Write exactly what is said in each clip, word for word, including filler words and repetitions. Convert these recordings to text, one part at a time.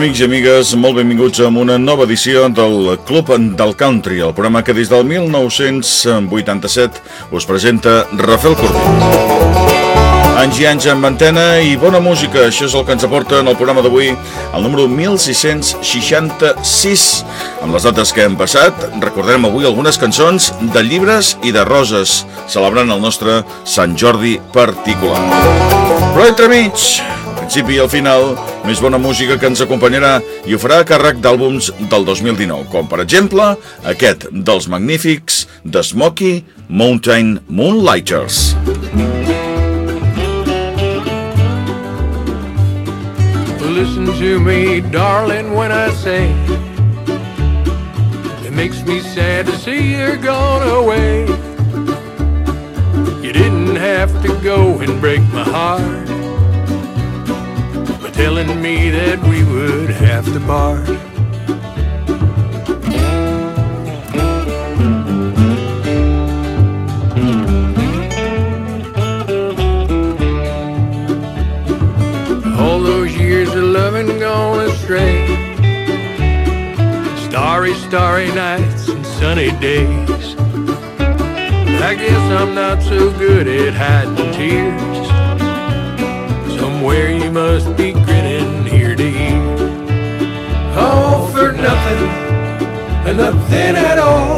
amics i amigues, molt benvinguts a una nova edició del Club del Country, el programa que des del mil nou-cents vuitanta-set us presenta Rafael Corbí. Anys i anys amb antena i bona música, això és el que ens aporta en el programa d'avui, el número mil sis-cents seixanta-sis. Amb les dates que hem passat, recordarem avui algunes cançons de llibres i de roses, celebrant el nostre Sant Jordi particular. Però entremig, al principi i al final, més bona música que ens acompanyarà i ho farà a càrrec d'àlbums del dos mil dinou, com per exemple aquest dels magnífics The Smoky Mountain Moonlighters. Listen to me, darling, when I say it makes me sad to see you're gone away. You didn't have to go and break my heart by telling me that we would have to part. All those years of loving gone astray, starry, starry nights and sunny days. I guess I'm not so good at hiding tears. Somewhere you must be grinning ear to ear. All for nothing and nothing at all.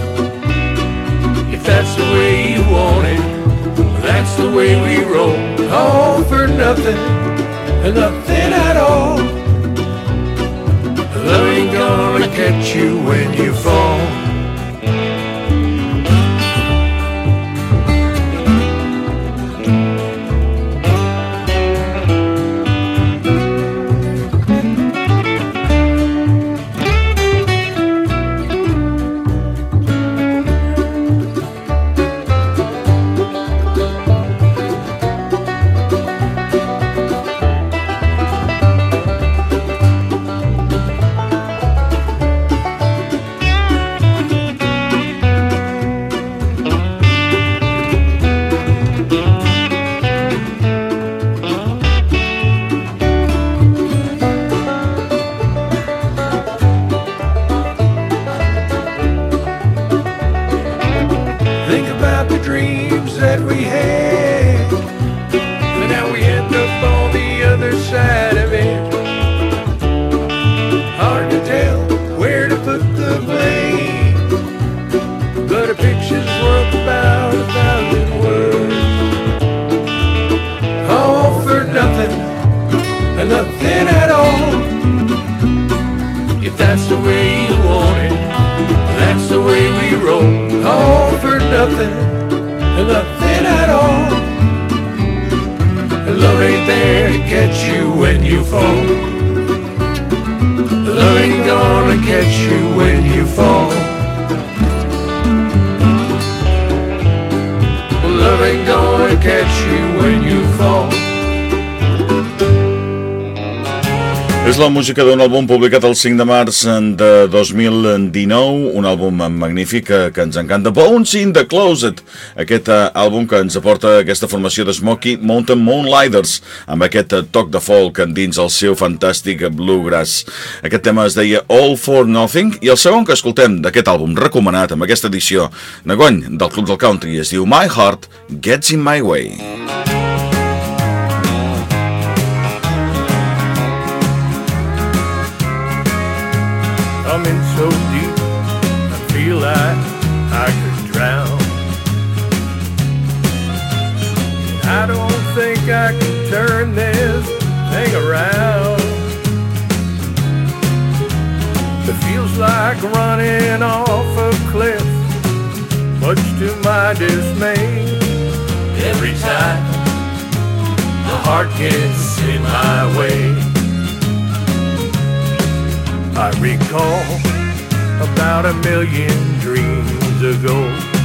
If that's the way you want it, that's the way we roll. All for nothing and nothing at all. Love ain't gonna catch you when you fall. És la música d'un àlbum publicat el cinc de març de dos mil dinou, un àlbum magnífic que, que ens encanta, Bones in the Closet, aquest uh, àlbum que ens aporta aquesta formació de Smoky Mountain Moonlighters, amb aquest uh, toc de folk dins el seu fantàstic bluegrass. Aquest tema es deia All for Nothing, i el segon que escoltem d'aquest àlbum recomanat amb aquesta edició d'enguany del Club del Country es diu My Heart Gets in My Way. I'm in so deep, I feel like I could drown. I don't think I can turn this thing around. It feels like running off a cliff, much to my dismay. Every time the heart gets in my way, I recall about a million dreams ago.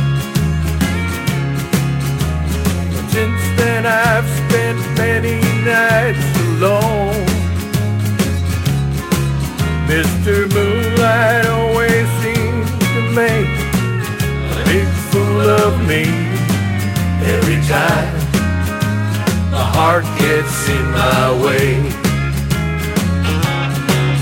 And since then I've spent many nights alone. Mister Moonlight always seems to make a big fool of me. Every time the heart gets in my way,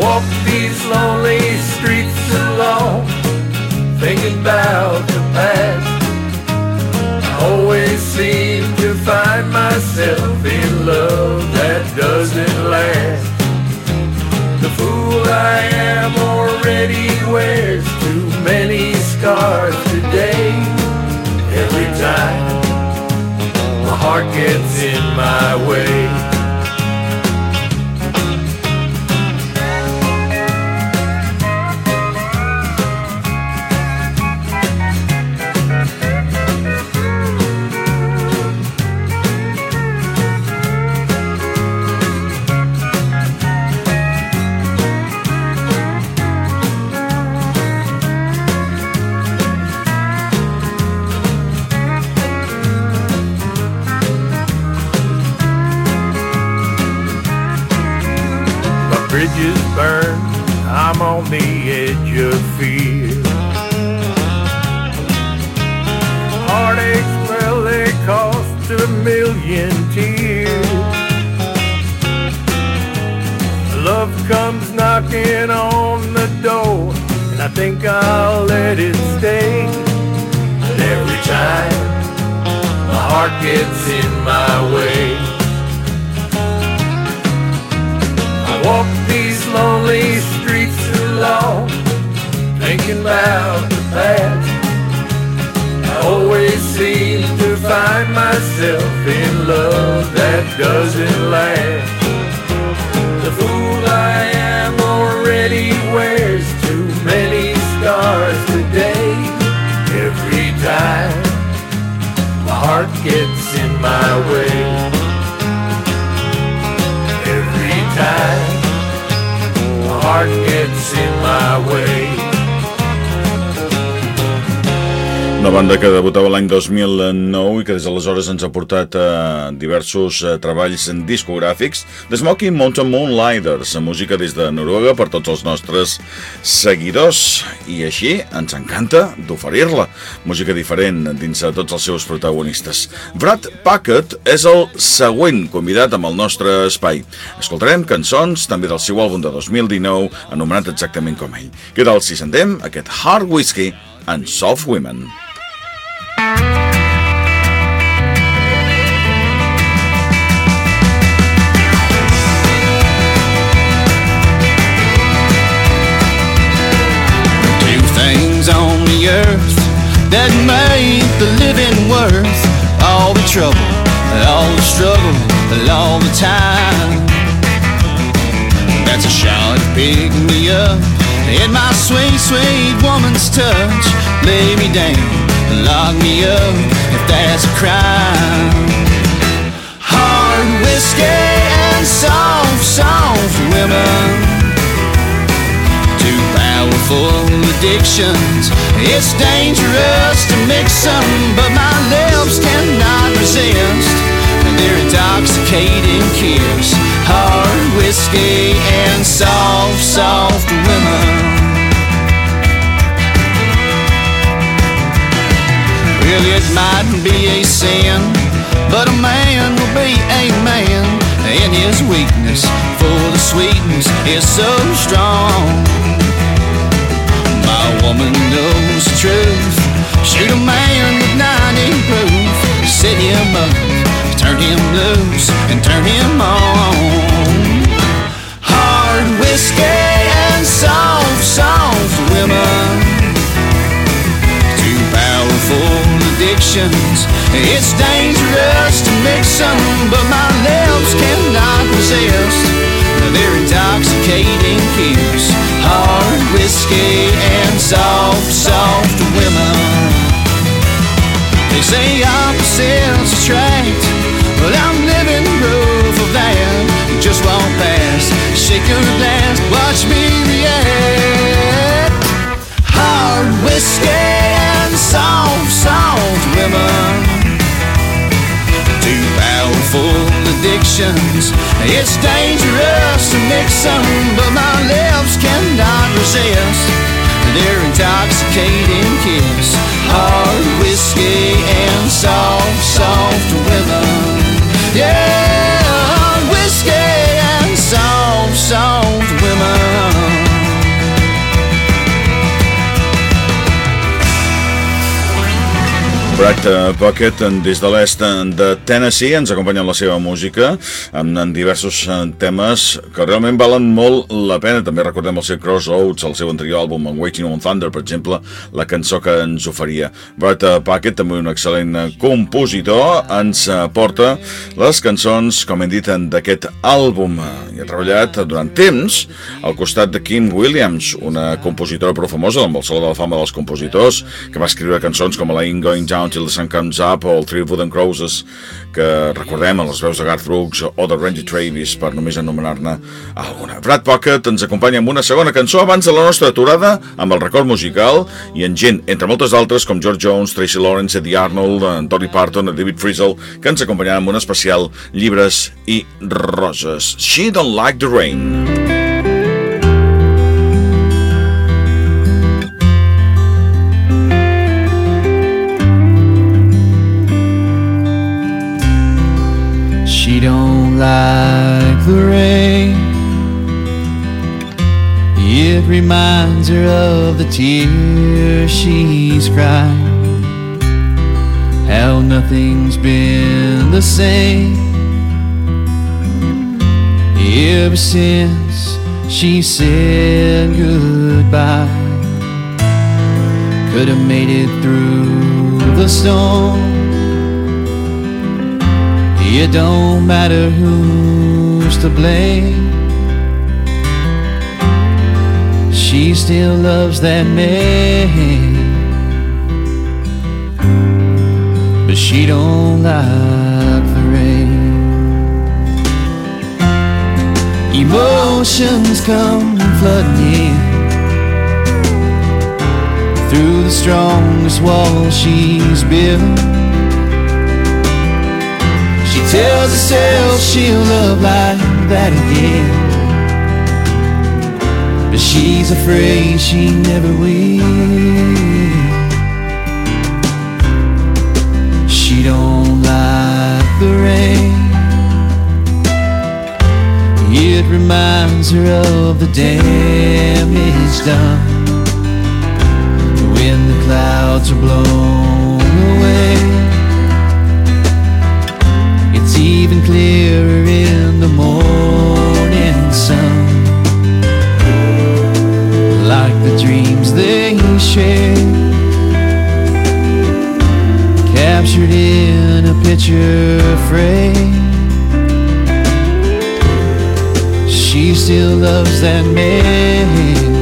walk these lonely streets alone, thinking about the past. I always seem to find myself in love that doesn't last. The fool I am already wears too many scars today. Every time my heart gets in my way. Bridges burn, I'm on the edge of fear. Heartaches, well, they cost a million tears. Love comes knocking on the door, and I think I'll let it stay. But every time my heart gets in my way, walk these lonely streets alone, thinking about the past. I always seem to find myself in love that doesn't last. The fool I am already wears too many scars today. Every time my heart gets in my way. Every time my heart gets in my way. Una banda que debutava l'any dos mil nou i que des d'aleshores ens ha portat a diversos treballs discogràfics. The Smoky Mountain Moonlighters, música des de Noruega per tots els nostres seguidors, i així ens encanta d'oferir-la. Música diferent dins de tots els seus protagonistes. Brad Puckett és el següent convidat amb el nostre espai. Escoltarem cançons també del seu àlbum de dos mil dinou, anomenat exactament com ell. Què tal si sentem aquest Hard Whiskey and Soft Women? Two things on the earth that make the living worth all the trouble, all the struggle, all the time. That's a shot to pick me up in my sweet, sweet woman's touch. Lay me down, lock me up if that's a crime. Hard whiskey and soft, soft women, two powerful addictions. It's dangerous to mix them, but my lips cannot resist their intoxicating kiss. Hard whiskey and soft, soft women. Well, it mightn't be a sin, but a man will be a man, and his weakness for the sweetness is so strong. My woman knows the truth. Shoot a man with ninety proof. Set him up, turn him loose, and turn him on. Hard whiskey and soft, soft women, two powerful addictions. It's dangerous to mix them, but my lips cannot resist their intoxicating kiss. Hard whiskey and soft, soft women. They say opposites attract, but I'm living proof of that. Just walk past, shake your glass, watch me react. Hard whiskey and soft, soft women, two powerful addictions. It's dangerous to mix them, but my lips cannot resist their intoxicating kiss. Hard whiskey and soft, soft women. Yeah, hard whiskey and soft, soft women. Rat Pocket des de l'est de Tennessee ens acompanya en la seva música amb diversos temes que realment valen molt la pena. També recordem el seu Crossroads, el seu anterior àlbum Waiting on Thunder, per exemple, la cançó que ens oferia. Rat Pocket, també un excel·lent compositor, ens porta les cançons, com hem dit, d'aquest àlbum, i ha treballat durant temps al costat de Kim Williams, una compositora prou famosa amb el Saló de la Fama dels Compositors, que va escriure cançons com la Ain't Going Down Till the Sun Comes Up o el Three Wooden Crosses, que recordem en les veus de Garth Brooks o de Randy Travis, per només anomenar-ne alguna. Rat Pocket ens acompanya amb una segona cançó abans de la nostra aturada amb el record musical i en gent, entre moltes altres, com George Jones, Tracy Lawrence, Eddie Arnold, Dolly Parton, David Frizzell, que ens acompanyaran amb un especial Llibres i Roses. She Don't Like the Rain. She don't like the rain. It reminds her of the tears she's cried. How nothing's been the same ever since she said goodbye. Could have made it through the storm. It don't matter who's to blame. She still loves that man, but she don't like the rain. Emotions come flooding in through the strongest wall she's built. She tells herself she'll love like that again, but she's afraid she never will. She don't like the rain. It reminds her of the damage done when the clouds are blown away. It's even clearer in the morning sun, like the dreams they share, captured in a picture frame. She still loves that man,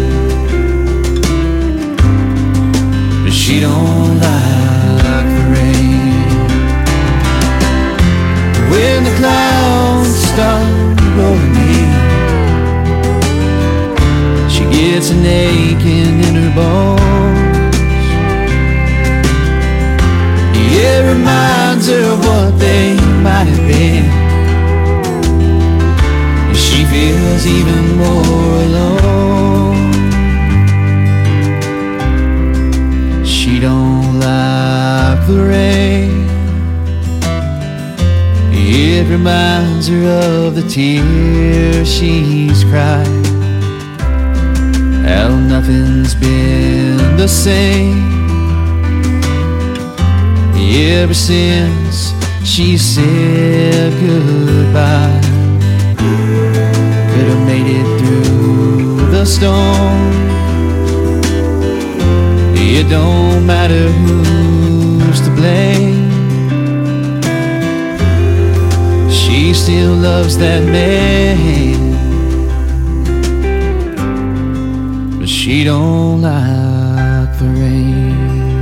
but she don't like the rain. When the clouds start rolling in, she gets an aching in her bones. It reminds her of what they might have been. She feels even more alone. She don't like the rain. It reminds her of the tears she's cried. How nothing's been the same ever since she said goodbye. Could have made it through the storm. It don't matter who's to blame. She still loves that man, but she don't like the rain.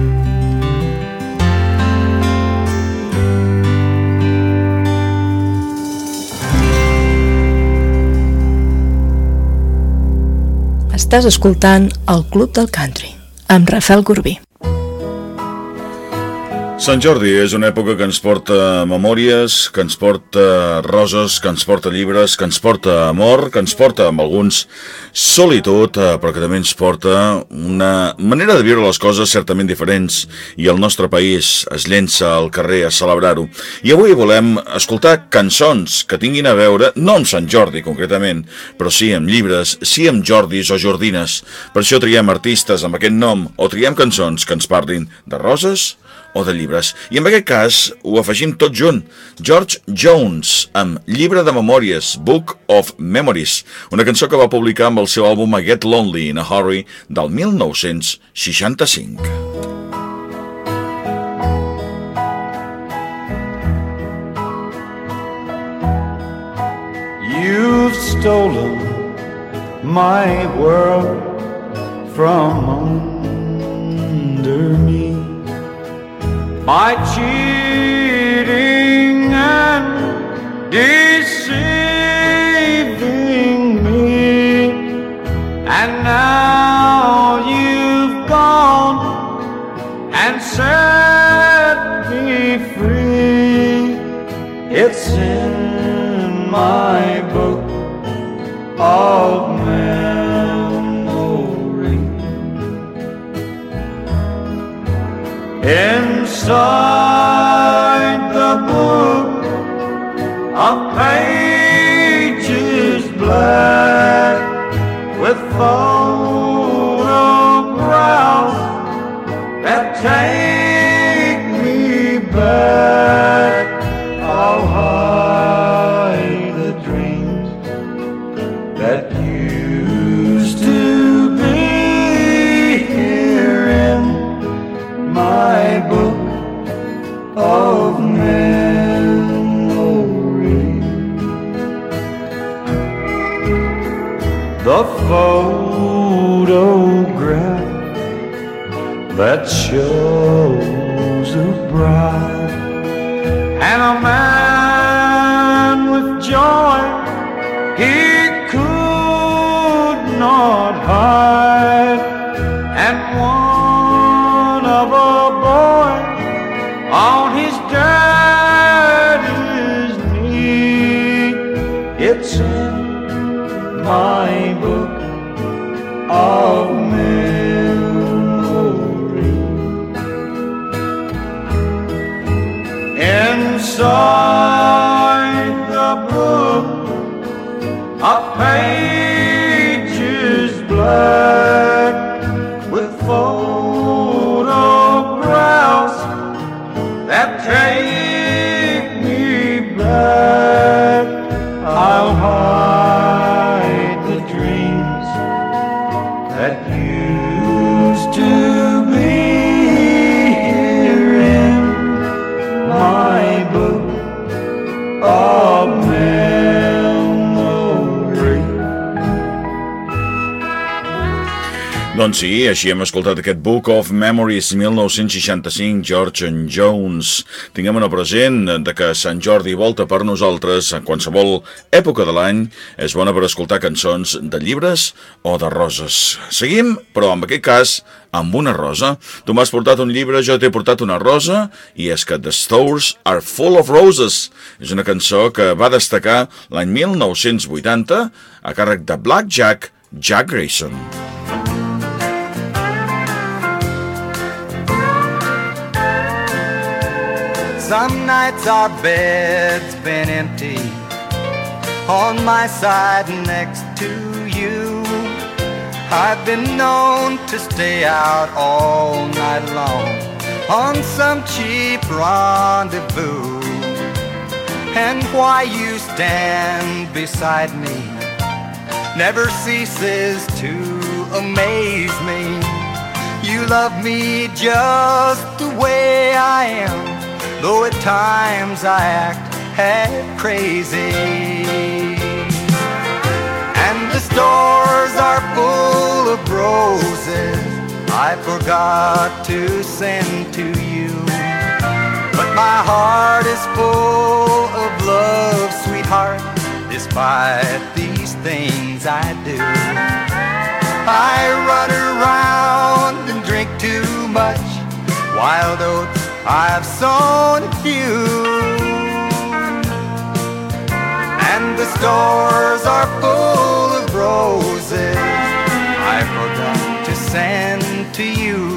Estàs escoltant el Club del Country amb Rafael Corbí. Sant Jordi és una època que ens porta memòries, que ens porta roses, que ens porta llibres, que ens porta amor, que ens porta, amb alguns, solitud, però que també ens porta una manera de viure les coses certament diferents, i el nostre país es llença al carrer a celebrar-ho. I avui volem escoltar cançons que tinguin a veure, no amb Sant Jordi concretament, però sí amb llibres, sí amb Jordis o Jordines. Per això triem artistes amb aquest nom, o triem cançons que ens parlin de roses o de llibres. I en aquest cas ho afegim tot junt. George Jones, amb Llibre de Memòries, Book of Memories, una cançó que va publicar amb el seu àlbum I Get Lonely in a Hurry del mil nou-cents seixanta-cinc. You've stolen my world from under me by cheating and deceiving me, and now you've gone and set me free. It's in my book of memory. Inside the book, a page is black with photographs that take me back. I'll hide the dreams that used to be here in my book of memory. The photograph that shows a bride and a man with joy he could not hide, and one of a boy on his daddy's knee. It's in my book of memory. Inside the book, a page is black with photographs that take me back. I'll hide the dreams that used to be here in my book of memory. Doncs sí, així hem escoltat aquest Book of Memories mil nou-cents seixanta-cinc, George Jones. Tinguem-ho present de que Sant Jordi volta per nosaltres en qualsevol època de l'any. És bona per escoltar cançons de llibres o de roses. Seguim, però en aquest cas, amb una rosa. Tu m'has portat un llibre, jo t'he portat una rosa, i és que The Stores Are Full of Roses és una cançó que va destacar l'any mil nou-cents vuitanta a càrrec de Black Jack, Jack Grayson. Some nights our bed's been empty on my side next to you. I've been known to stay out all night long on some cheap rendezvous. And why you stand beside me never ceases to amaze me. You love me just the way I am, though at times I act half crazy. And the stores are full of roses I forgot to send to you, but my heart is full of love, sweetheart, despite these things I do. I run around and drink too much wild oats I've sown a few, and the stores are full of roses I forgot to send to you.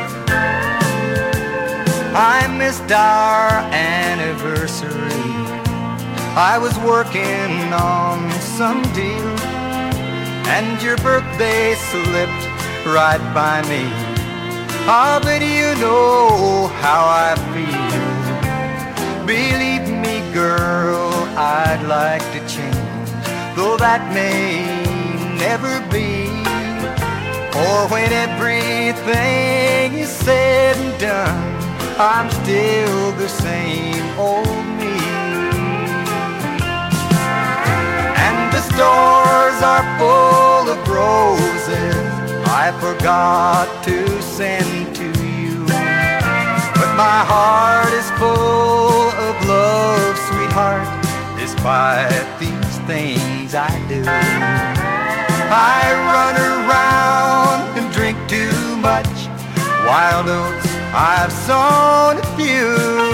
I missed our anniversary I was working on some deal, and your birthday slipped right by me. Ah, but you know how I feel. Believe me, girl, I'd like to change, though that may never be. For when everything is said and done, I'm still the same old me. And the stores are full of roses I forgot to send to you, but my heart is full of love, sweetheart, despite these things I do. I run around and drink too much wild oats, I've sown a few,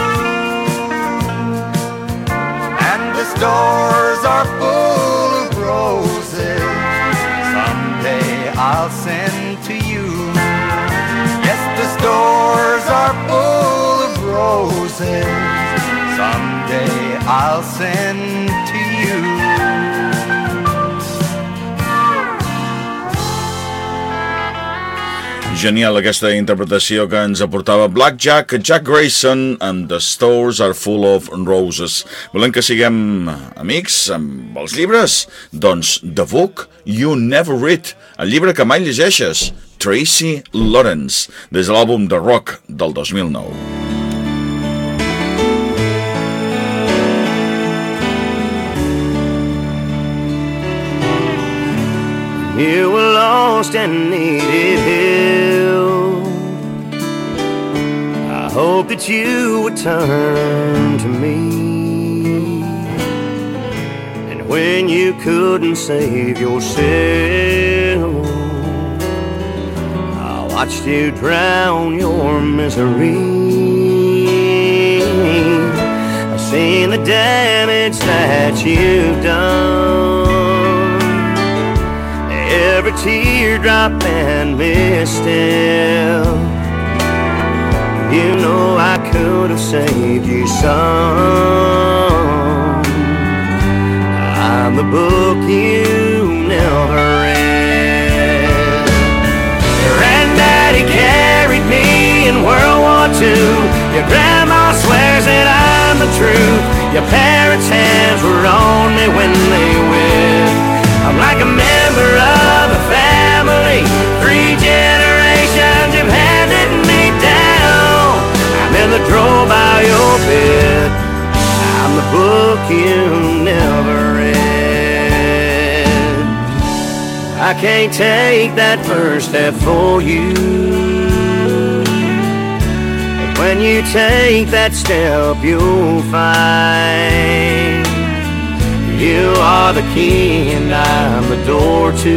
and the stores are full of roses someday I'll send to you. Yes, the stores are full of roses someday I'll send to you. Genial aquesta interpretació que ens aportava Blackjack, Jack Grayson and The Stores Are Full of Roses. Volem que siguem amics amb els llibres? Doncs The Book You Never Read, el llibre que mai llegeixes, Tracy Lawrence, des de l'àlbum The Rock del dos mil nou. You were lost and needed help. I hope that you would turn to me. And when you couldn't save yourself, I watched you drown your misery. I've seen the damage that you've done, every teardrop and misstep. You know I could have saved you some. I'm the book you never read. Granddaddy carried me in World War Two. Your grandma swears that I'm the truth. Your parents' hands were on me when they wed. I'm like a member of the family. Three generations have handed me down. I'm in the drawer by your bed. I'm the book you never read. I can't take that first step for you, but when you take that step you'll find you are the key and I'm the door to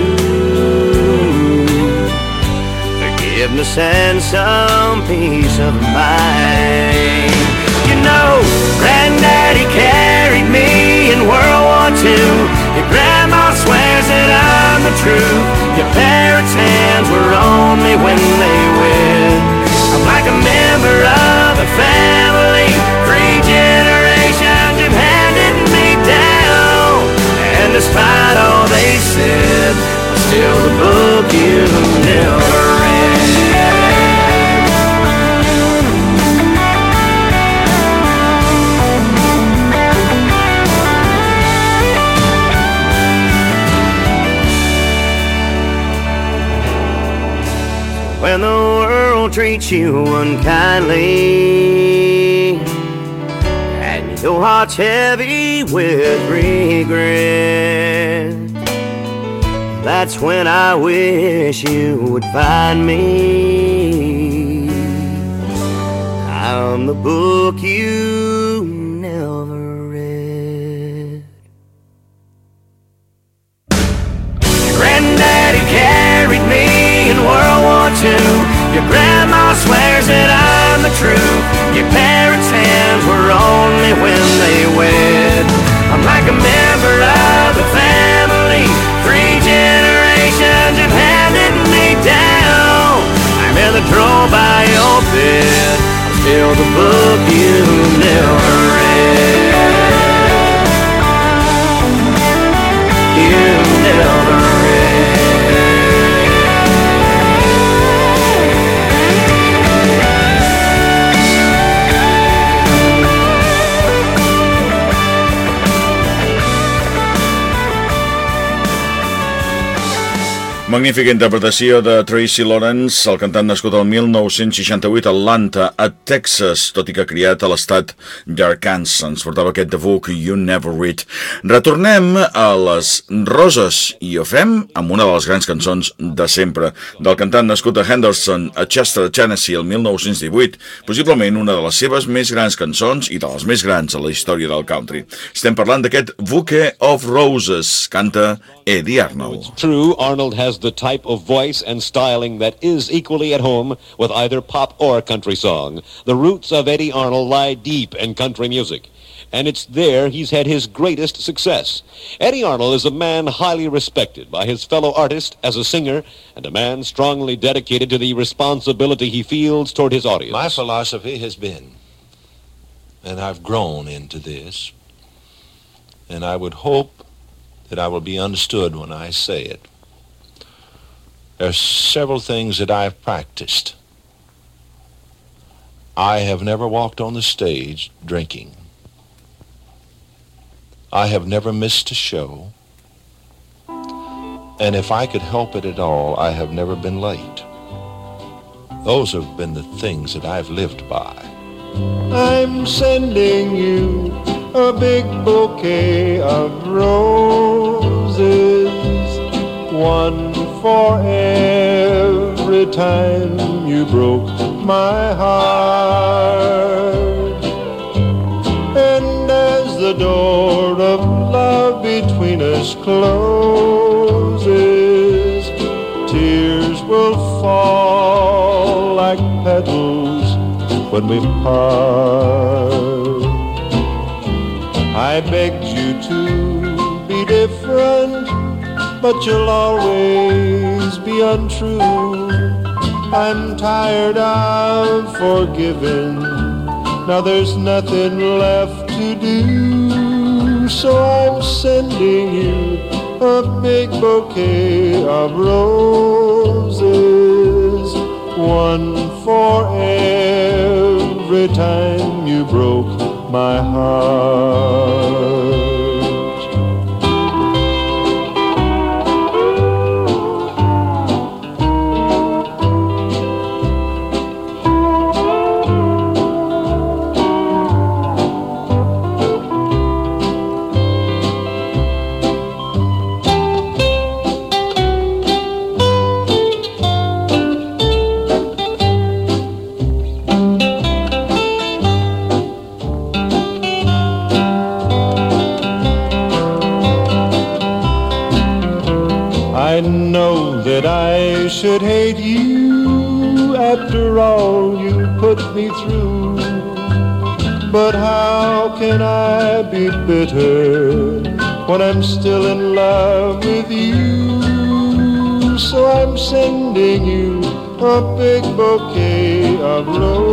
forgiveness and some peace of mind. You know, Granddaddy carried me in World War Two. Your grandma swears that I'm the truth. Your parents' hands were on me when they wed. I'm like a member of the family. Three generations have handed me down, and despite all they said, I'm still the book you never read. When the world treats you unkindly and your heart's heavy with regret, that's when I wish you would find me. I'm the book you never read. Granddaddy carried me in World War Two. Your grandma swears that I'm the truth. Your parents' hands were on me when they wed. I'm like a member of the family. Three generations have handed me down. I'm in the drawer by your bed. I'm still the book you never read. Magnífica interpretació de Tracy Lawrence, el cantant nascut al mil nou-cents seixanta-vuit a Atlanta, a Texas, tot i que criat a l'estat d'Arkansas. Ens portava aquest The Book You Never Read. Retornem a les Roses i ho fem amb una de les grans cançons de sempre, del cantant nascut a Henderson, a Chester, Tennessee, el mil nou-cents divuit, possiblement una de les seves més grans cançons i de les més grans a la història del country. Estem parlant d'aquest Bouquet of Roses, canta Eddie Arnold. It's true, Arnold has the type of voice and styling that is equally at home with either pop or country song. The roots of Eddie Arnold lie deep in country music, and it's there he's had his greatest success. Eddie Arnold is a man highly respected by his fellow artists as a singer, and a man strongly dedicated to the responsibility he feels toward his audience. My philosophy has been, and I've grown into this, and I would hope that I will be understood when I say it. There are several things that I've practiced. I have never walked on the stage drinking. I have never missed a show. And if I could help it at all, I have never been late. Those have been the things that I've lived by. I'm sending you a big bouquet of roses, one for every time you broke my heart. And as the door of love between us closes, tears will fall like petals when we part. I begged you to be different, but you'll always be untrue. I'm tired of forgiving, now there's nothing left to do. So I'm sending you a big bouquet of roses, one for every time you broke my heart. I know that I should hate you after all you put me through, but how can I be bitter when I'm still in love with you? So I'm sending you a big bouquet of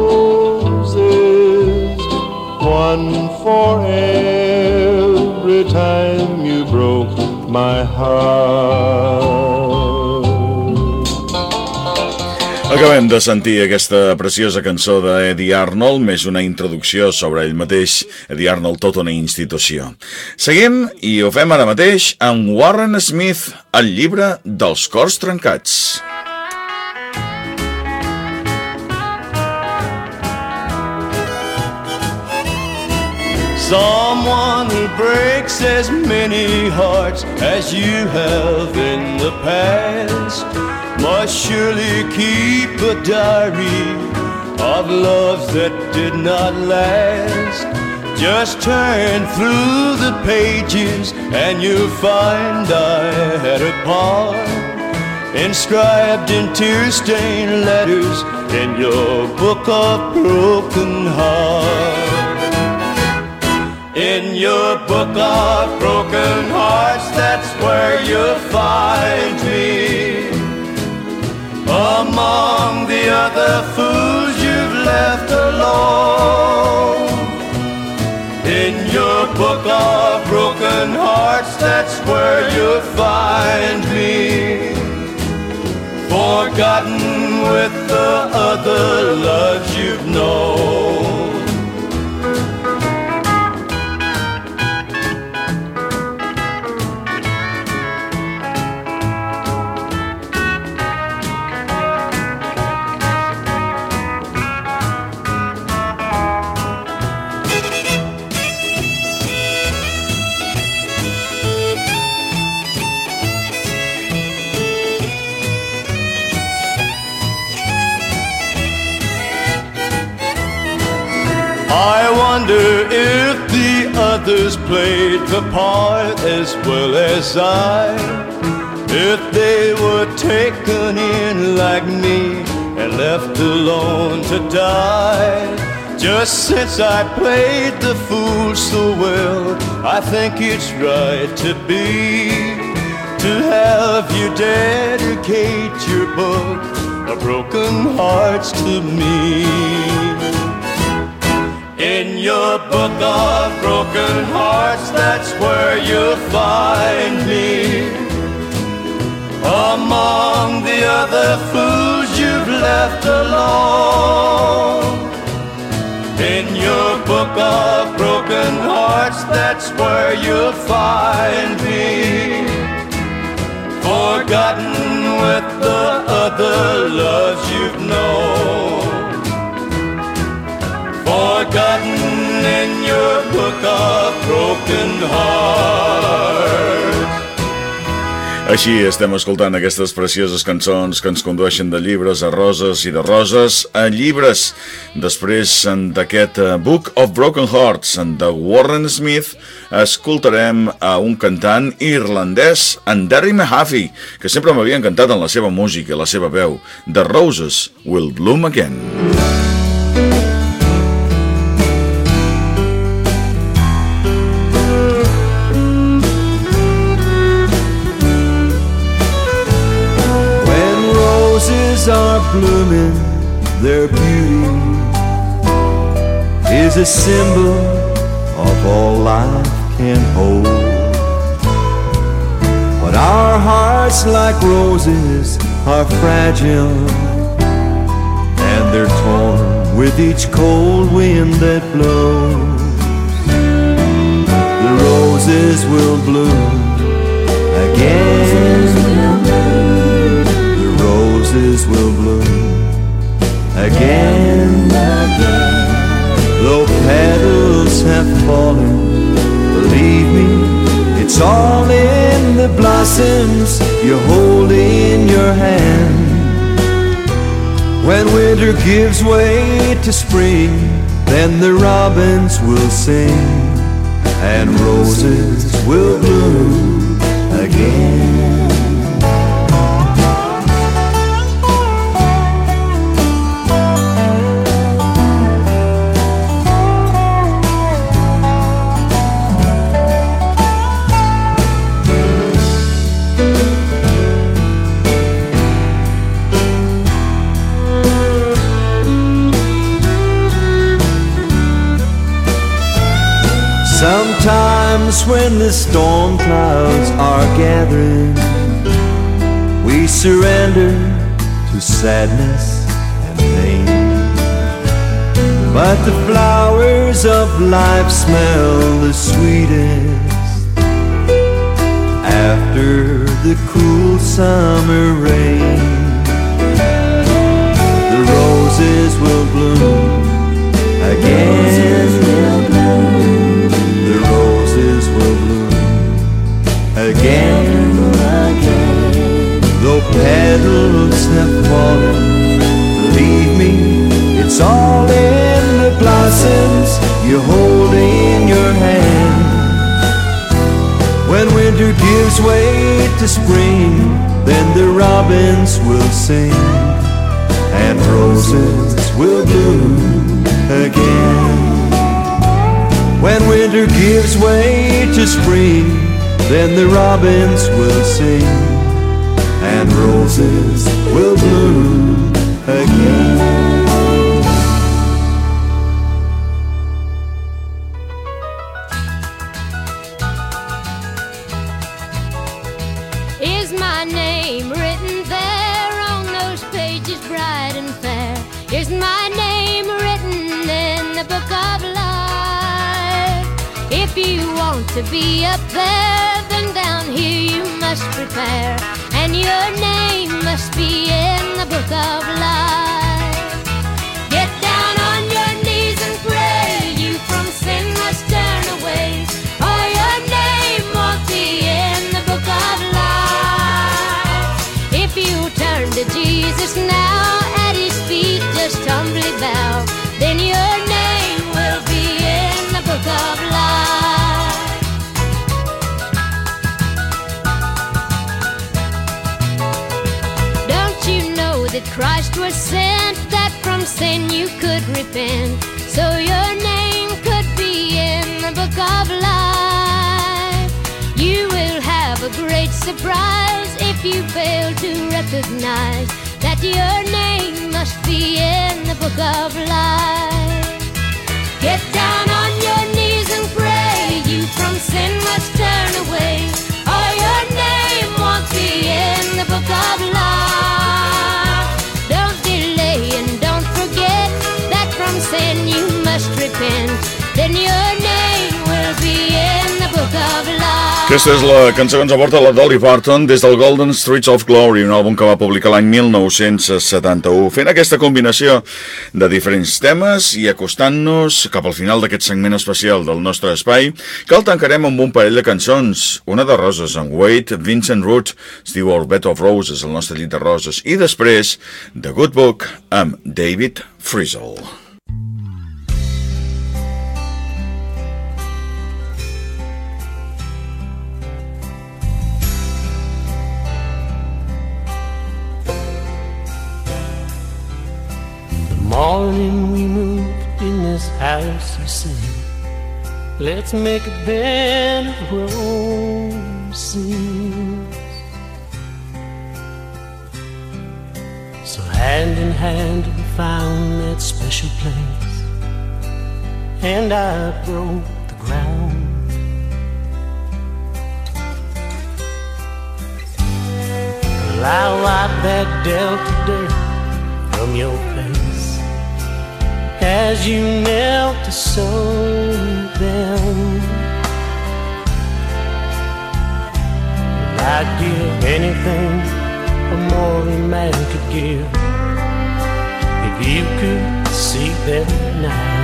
roses, one for every time you broke my heart. Acabem de sentir aquesta preciosa cançó d'Eddie Arnold, més una introducció sobre ell mateix. Eddie Arnold, tota una institució. Seguim i ho fem ara mateix amb Warren Smith, el llibre dels cors trencats. Someone who breaks as many hearts as you have in the past must surely keep a diary of loves that did not last. Just turn through the pages and you'll find I had a part inscribed in tear-stained letters in your book of broken hearts. In your book of broken hearts, that's where you'll find me, among the other fools you've left alone. In your book of broken hearts, that's where you'll find me, forgotten with the other loves you've known. others played the part as well as I, if they were taken in like me and left alone to die. Just since I played the fool so well, I think it's right to be, to have you dedicate your book of broken hearts to me. In your book of broken hearts, that's where you'll find me, among the other fools you've left alone. In your book of broken hearts, that's where you'll find me, forgotten with the other loves you've known, forgotten in your book of broken hearts. Així estem escoltant aquestes precioses cançons que ens condueixen de llibres a roses i de roses a llibres. Després d'aquest Book of Broken Hearts de Warren Smith escoltarem a un cantant irlandès, en Derry Mahaffey, que sempre m'havia encantat en la seva música i la seva veu. The Roses Will Bloom Again. Are blooming, their beauty is a symbol of all life can hold. But our hearts, like roses, are fragile, and they're torn with each cold wind that blows. The roses will bloom again. Roses will bloom again, though petals have fallen. Believe me, it's all in the blossoms you hold in your hand. When winter gives way to spring, then the robins will sing, and roses will bloom again. Sometimes when the storm clouds are gathering, we surrender to sadness and pain. But the flowers of life smell the sweetest after the cool summer rain. The roses will bloom again. Again, though petals have fallen, believe me, it's all in the blossoms you hold in your hand. When winter gives way to spring, then the robins will sing, and roses will bloom again. When winter gives way to spring, then the robins will sing, and roses will bloom again. Is my name written there on those pages bright and fair? Is my name written in the book of life? If you want to be up there, then down here you must prepare, and your name must be in the book of life. Get down on your knees and pray, you from sin must turn away, or your name won't be in the book of life. If you turn to Jesus now, at his feet just humbly bow, then your name will be in the book of life. that Christ was sent, that from sin you could repent, so your name could be in the book of life. You will have a great surprise if you fail to recognize that your name must be in the book of life. Get down on your knees and pray, you from sin must turn away, or your name won't be in the book of life. Don't delay and don't forget that from sin you must repent, then your name will be in the book of life. Aquesta és la cançó que ens aporta la Dolly Parton des del Golden Streets of Glory, un àlbum que va publicar l'any mil nou-cents setanta-u, fent aquesta combinació de diferents temes i acostant-nos cap al final d'aquest segment especial del nostre espai, que el tancarem amb un parell de cançons, una de roses amb Wade, Vincent Root, es diu Our Bed of Roses, el nostre llit de roses, i després The Good Book amb David Frizzell. Morning we moved in this house, you said, let's make a bed of roses. So hand in hand we found that special place, and I broke the ground. Well, I wiped that delta dirt from your face as you knelt to sew them. Well, I'd give anything a morning man could give if you could see them now.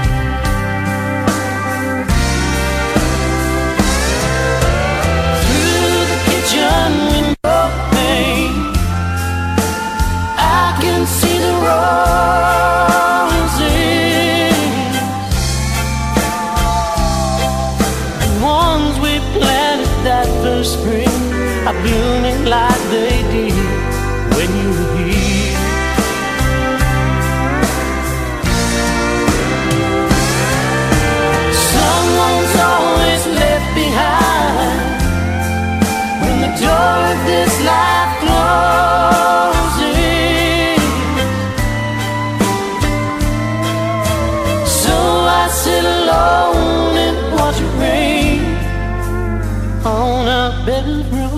Through the kitchen window pane, I can see the road. Spring are blooming like they did when you were here. Someone's always left behind when the door of this life closes. So I sit alone and watch it rain on a bed of roses.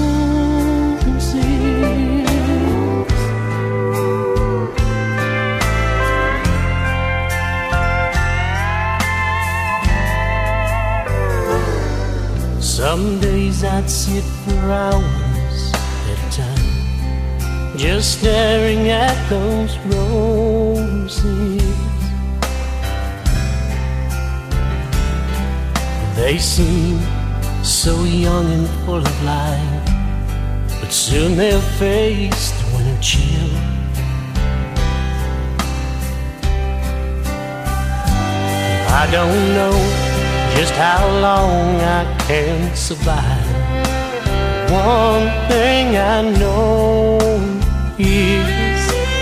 Some days I'd sit for hours at a time, just staring at those roses. They seem so young and full of life, but soon they'll face the winter chill. I don't know just how long I can survive. One thing I know is,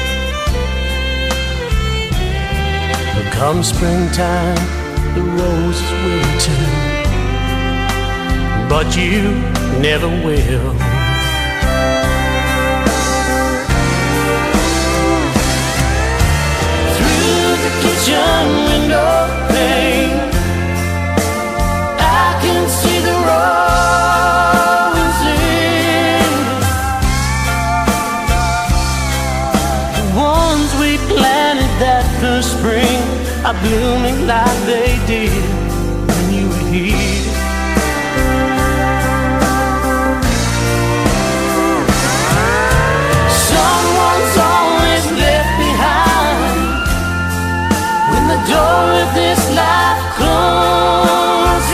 come springtime, the roses will return, but you never will. Through the kitchen window pane, I can see the roses, the ones we planted that first spring are blooming like they did when you were here. Someone's always left behind when the door of this life closes.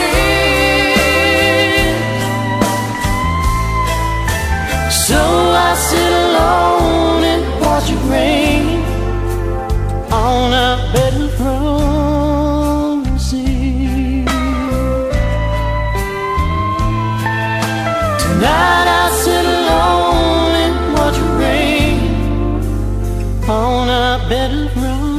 So I sit alone and watch it rain on a bed of roses. Tonight I sit alone and watch it rain bed of roses.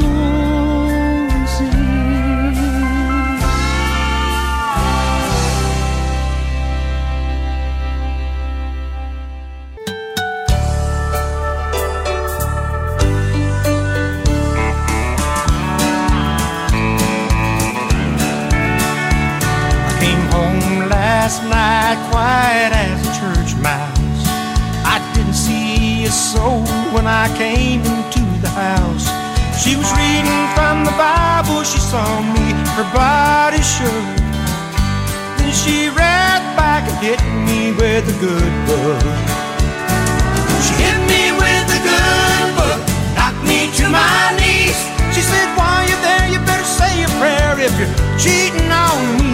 Last night, quiet as a church mouse. I didn't see a soul when I came into the house. She was reading from the Bible, she saw me, her body shook. Then she read back and hit me with a good book. She hit me with a good book, knocked me to my knees. She said, while you're there, you better say a prayer if you're cheating on me.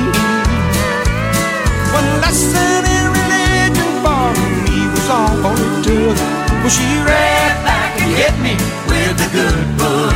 One lesson in religion for me was all it took. Well, she read back and hit me with a good book.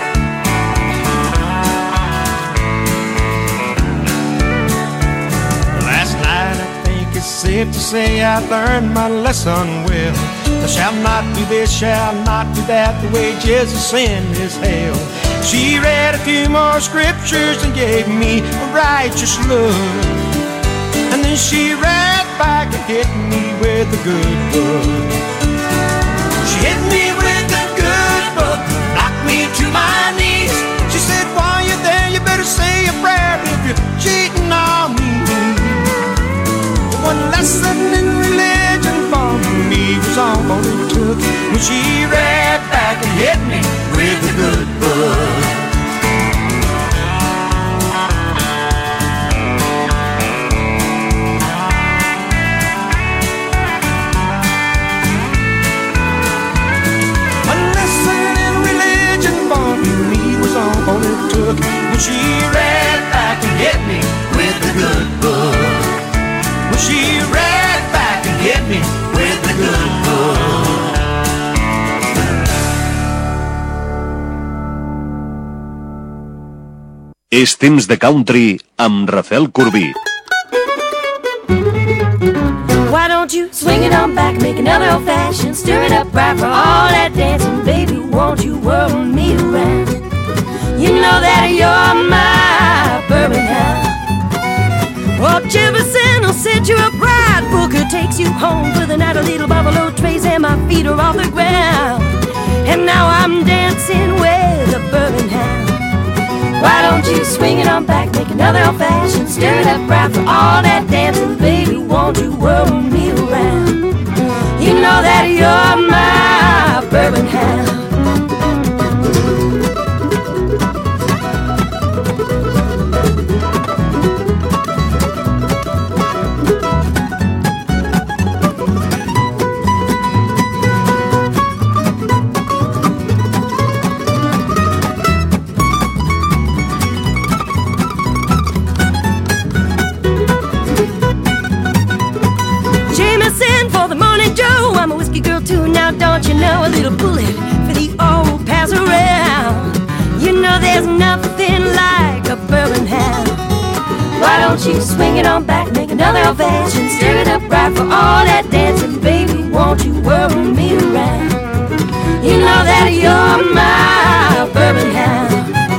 Last night I think it's safe to say I learned my lesson well. Thou shalt not do this, shall not do that, the wages of sin is hell. She read a few more scriptures and gave me a righteous look. And then she read back and hit me with a good book. She hit me with a good book, knocked me to my knees. She said, while you're there, you better say a prayer if you're cheating on me. One lesson in religion for me was all it took. When she read back and hit me with a good book. All it took when she read back and hit me with a good book. When she read back and hit me with a good book. És temps de country amb Rafael Corbí. Why don't you swing it on back, make another old fashioned, stir it up right for all that dancing, baby, won't you whirl me around? You know that you're my bourbon hound. Well, Jefferson will set you up right. Booker takes you home for the night. A little buffalo trace and my feet are off the ground. And now I'm dancing with a bourbon hound. Why don't you swing it on back, make another old fashioned, stir it up right for all that dancing, baby, won't you whirl me around? You know that you're my bourbon hound. Don't you know, a little bullet for the old pass around. You know there's nothing like a bourbon hound. Why don't you swing it on back, make another old fashioned, stir it up right for all that dancing, baby, won't you whirl me around? You know that you're my bourbon hound.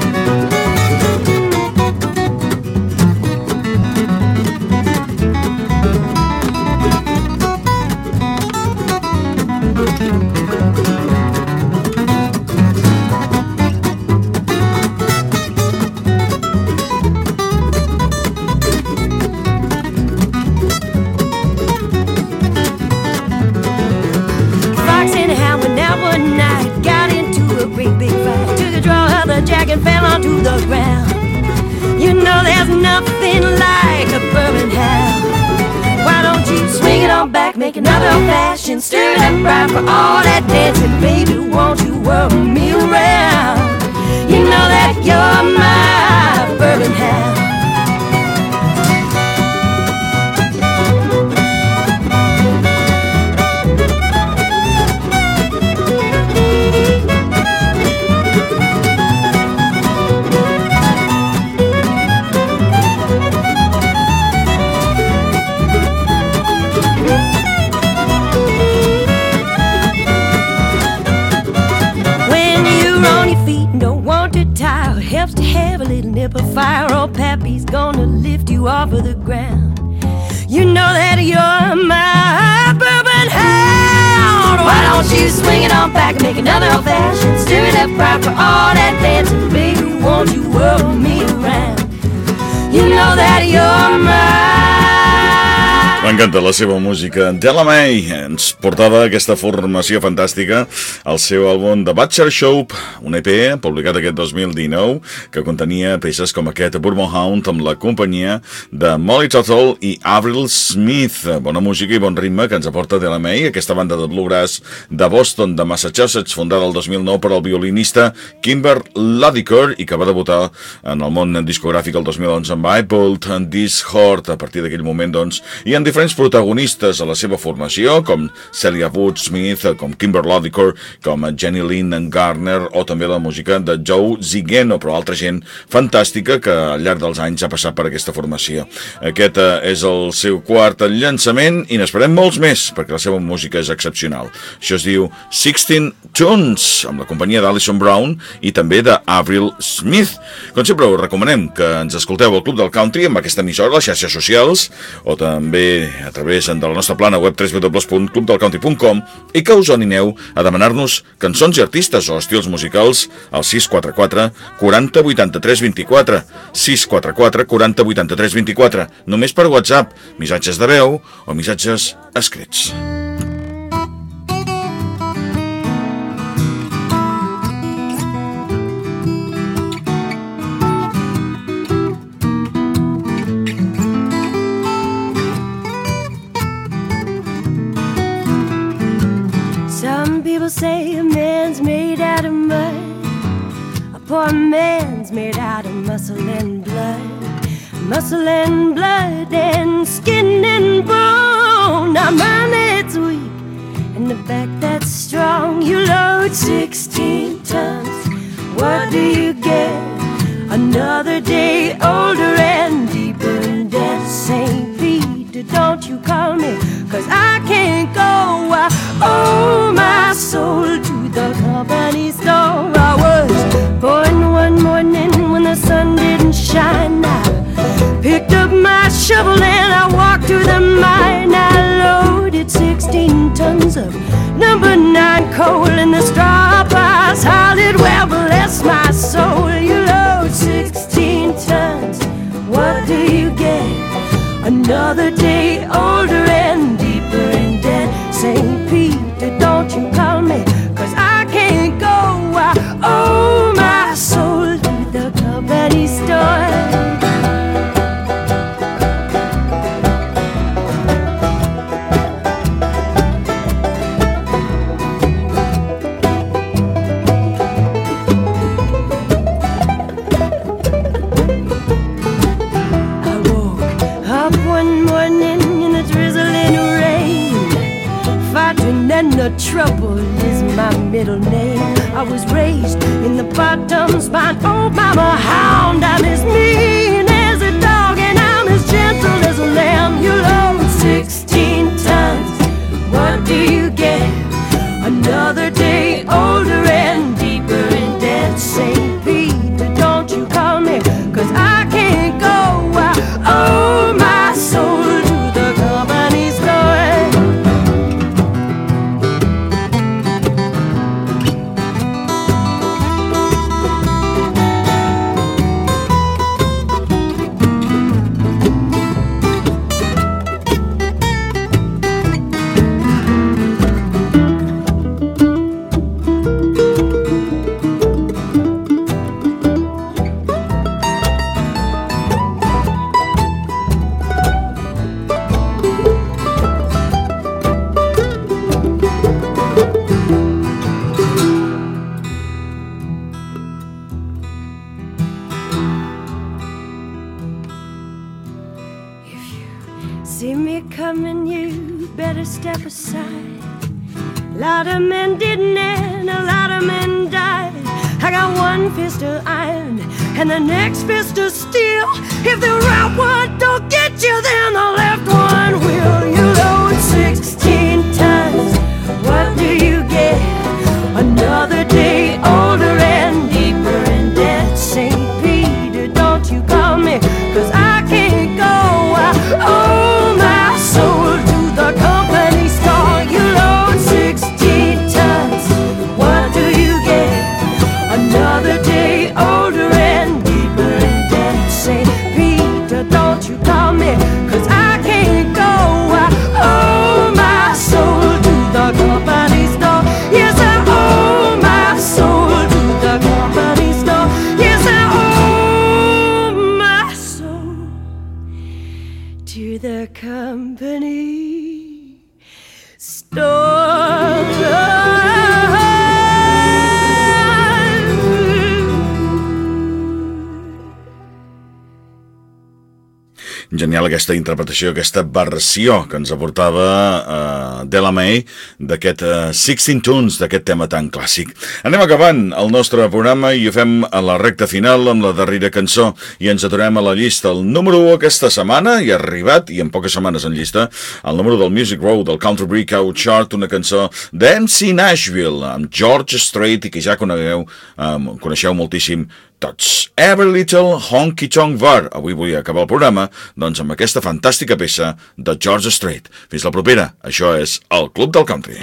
Jack and fell onto the ground. You know there's nothing like a bourbon hound. Why don't you swing it on back, make another old fashioned, stir it up right for all that dancing, baby, won't you whirl me around? You know that you're my bourbon hound. When you're on He's gonna lift you off of the ground. You know that you're my bourbon hound. Why don't you swing it on back and make another old fashioned? Stir it up right for all that dancing, baby. Won't you whirl me around? You know that you're mine. M'encanta la seva música. Della May ens portava aquesta formació fantàstica al seu àlbum The Butcher Shop, un E P publicat aquest dos mil dinou que contenia peces com aquest Bourbon Hound amb la companyia de Molly Tuttle i Avril Smith. Bona música i bon ritme que ens aporta Della May, aquesta banda de bluegrass de Boston, de Massachusetts, fundada el dos mil nou per el violinista Kimber Ladiker i que va debutar en el món discogràfic el dos mil onze amb I Pulled This Heart. A partir d'aquell moment, doncs, hi ha diferents protagonistes a la seva formació, com Celia Wood Smith, com Kimber Ladiker, com Jenny Lynn Garner, o també la música de Joe Zigeno, però altra gent fantàstica que al llarg dels anys ha passat per aquesta formació. Aquest és el seu quart llançament i n'esperem molts més, perquè la seva música és excepcional. Això es diu sixteen Tunes, amb la companyia d'Alison Brown i també d'Avril Smith. Com sempre us recomanem que ens escolteu al Club del Country amb aquesta emissora, les xarxes socials, o també a través de la nostra plana web w w w punt club del country punt com i que us animeu a demanar-nos cançons i artistes o estils musicals al sis quatre quatre quaranta vuitanta-tres vint-i-quatre sis quatre quatre quaranta vuitanta-tres vint-i-quatre, només per WhatsApp, missatges de veu o missatges escrits. People say a man's made out of mud, a poor man's made out of muscle and blood, muscle and blood and skin and bone. Now mine that's weak and the back that's strong. You load sixteen tons, what do you get? Another day older and deeper in debt. Saint Peter, don't you call me, 'cause I can't go. I owe my soul to the company store. I was born one morning when the sun didn't shine. I picked up my shovel and I walked to the mine. I loaded sixteen tons of number nine coal in the straw piles. Hollered, well, bless my soul. You load sixteen tons, what do you get? Another day older and deeper in debt. Saint Peter, don't you call me, 'cause I can't go. I owe my soul to the company store. And the trouble is my middle name. I was raised in the bottoms by an old mama hound. I'm as mean as a dog and I'm as gentle as a lamb. You load sixteen tons, what do you get? Another day older and deeper in debt. Saint Peter, don't you call me, 'cause I can't go. I owe my soul to the company store. See me coming, you better step aside. A lot of men didn't and a lot of men died. I got one fist of iron and the next fist of steel. If the right one don't get you, then the left one will. You load sixteen tons, what do you get? Another day older and deeper in debt. Saint Peter, don't you call me, 'cause Genial aquesta interpretació, aquesta versió que ens aportava uh, Della May d'aquest uh, sixteen Tunes, d'aquest tema tan clàssic. Anem acabant el nostre programa i ho fem a la recta final amb la darrera cançó i ens aturem a la llista. El número u aquesta setmana i ha arribat, i en poques setmanes en llista, el número del Music Row del Country Breakout Chart, una cançó d'M C Nashville amb George Strait i que ja conegueu, um, coneixeu moltíssim tots. Every Little Honky Tonk Bar. Avui vull acabar el programa doncs amb aquesta fantàstica peça de George Strait. Fins la propera. Això és el Club del Country.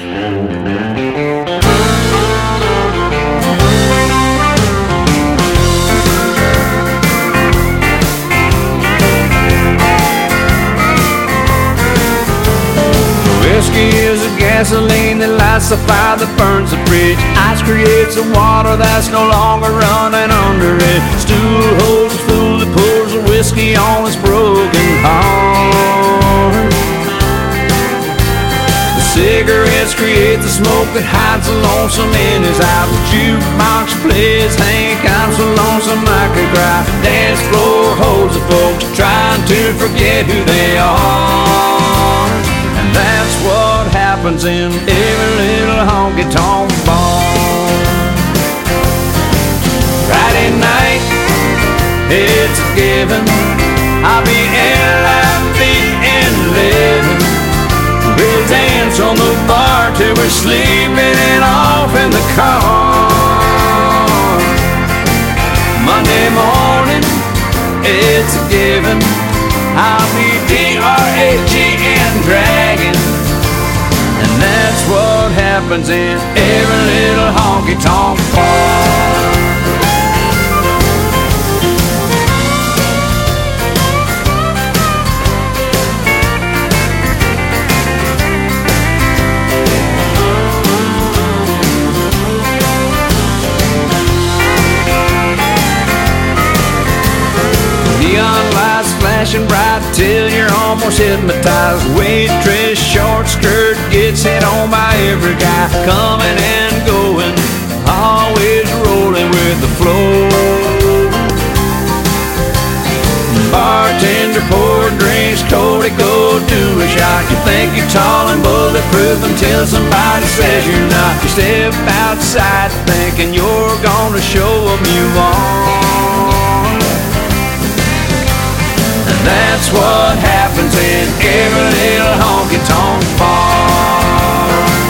Whiskey is a gasoline that lights the fire that burns the bridge. Ice creates the water that's no longer running under it. Stool holds the fool that pours the whiskey on his broken heart. The cigarettes create the smoke that hides the lonesome in his eyes. The jukebox plays Hank, I'm so lonesome I could cry. Dance floor holds the folks trying to forget who they are. And that's what happens in every little honky-tonk bar. Friday night, it's a given, I'll be L I V and living. We'll dance on the bar till we're sleeping and off in the car. Monday morning, it's a given, I'll be D R A G and dragging. And that's what happens in every little honky-tonk bar. Neon lights flashing bright till you're almost hypnotized. Waitress short skirt gets hit on by every guy. Coming and going, always rolling with the flow. Bartender pour drinks, Cody go do a shot. You think you're tall and bulletproof until somebody says you're not. You step outside thinking you're gonna show them you are. That's what happens in every little honky-tonk bar.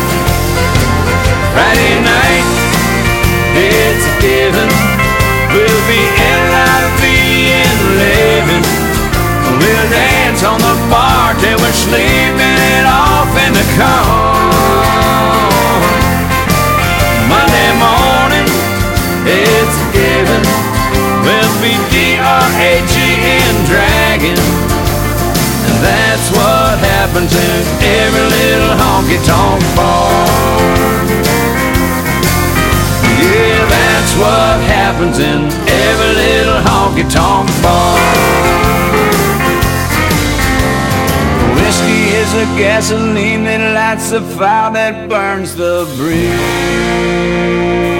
Friday night, it's a given, we'll be L I V and living. We'll dance on the bar till we're sleeping it off in the car. Monday morning, it's a given, we'll be D R A G and dragging. And that's what happens in every little honky-tonk bar. Yeah, that's what happens in every little honky-tonk bar. Whiskey is a gasoline that lights the fire that burns the bridge.